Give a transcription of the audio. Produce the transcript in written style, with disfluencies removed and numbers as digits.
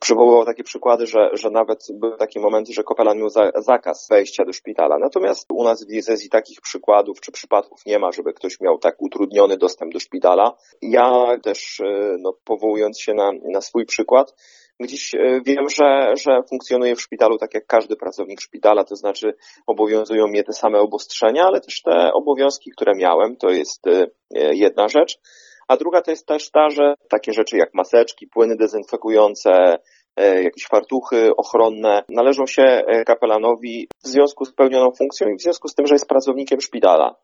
przywoływał takie przykłady, że nawet były takie momenty, że kapelan miał zakaz wejścia do szpitala. Natomiast u nas w diecezji takich przykładów czy przypadków nie ma, żeby ktoś miał tak utrudniony dostęp do szpitala. Ja też, powołując się na swój przykład, gdzieś wiem, że funkcjonuję w szpitalu tak jak każdy pracownik szpitala, to znaczy obowiązują mnie te same obostrzenia, ale też te obowiązki, które miałem, to jest jedna rzecz. A druga to jest też ta, że takie rzeczy jak maseczki, płyny dezynfekujące, jakieś fartuchy ochronne należą się kapelanowi w związku z pełnioną funkcją i w związku z tym, że jest pracownikiem szpitala.